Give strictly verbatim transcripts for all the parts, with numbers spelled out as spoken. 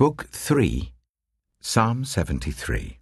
Book three, Psalm seventy-three.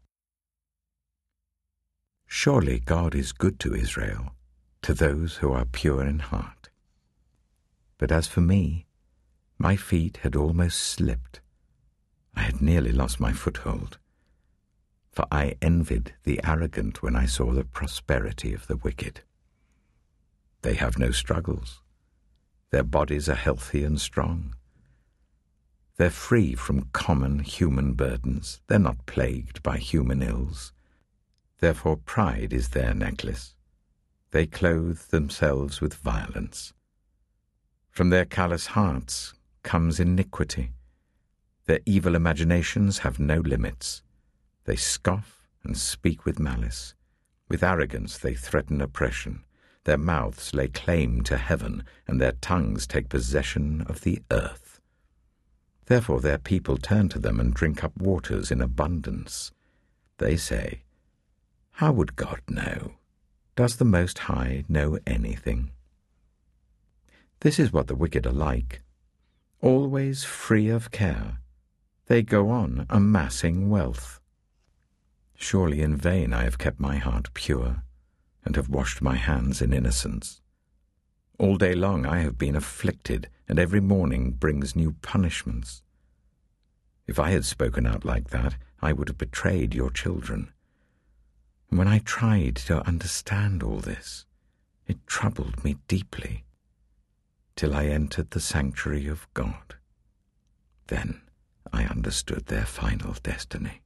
Surely God is good to Israel, to those who are pure in heart. But as for me, my feet had almost slipped. I had nearly lost my foothold, for I envied the arrogant when I saw the prosperity of the wicked. They have no struggles. Their bodies are healthy and strong. They're free from common human burdens. They're not plagued by human ills. Therefore pride is their necklace. They clothe themselves with violence. From their callous hearts comes iniquity. Their evil imaginations have no limits. They scoff and speak with malice. With arrogance they threaten oppression. Their mouths lay claim to heaven, and their tongues take possession of the earth. Therefore their people turn to them and drink up waters in abundance. They say, "How would God know? Does the Most High know anything?" This is what the wicked are like. Always free of care, they go on amassing wealth. Surely in vain I have kept my heart pure, and have washed my hands in innocence. All day long I have been afflicted, and every morning brings new punishments. If I had spoken out like that, I would have betrayed your children. And when I tried to understand all this, it troubled me deeply, till I entered the sanctuary of God. Then I understood their final destiny.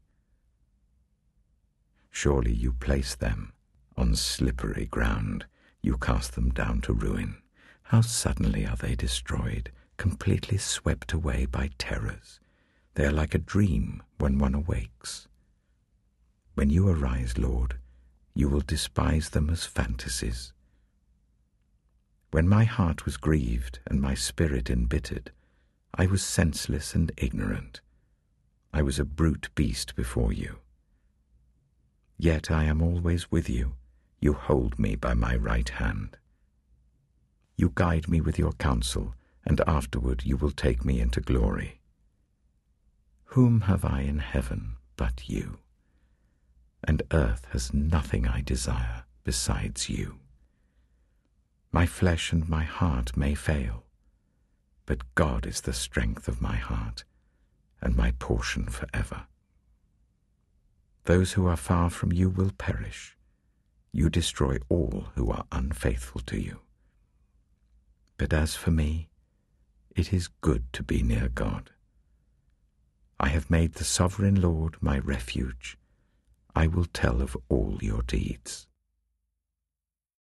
Surely you place them on slippery ground. You cast them down to ruin. How suddenly are they destroyed, completely swept away by terrors. They are like a dream when one awakes. When you arise, Lord, you will despise them as fantasies. When my heart was grieved and my spirit embittered, I was senseless and ignorant. I was a brute beast before you. Yet I am always with you. You hold me by my right hand. You guide me with your counsel, and afterward you will take me into glory. Whom have I in heaven but you? And earth has nothing I desire besides you. My flesh and my heart may fail, but God is the strength of my heart and my portion forever. Those who are far from you will perish. You destroy all who are unfaithful to you. But as for me, it is good to be near God. I have made the sovereign Lord my refuge. I will tell of all your deeds.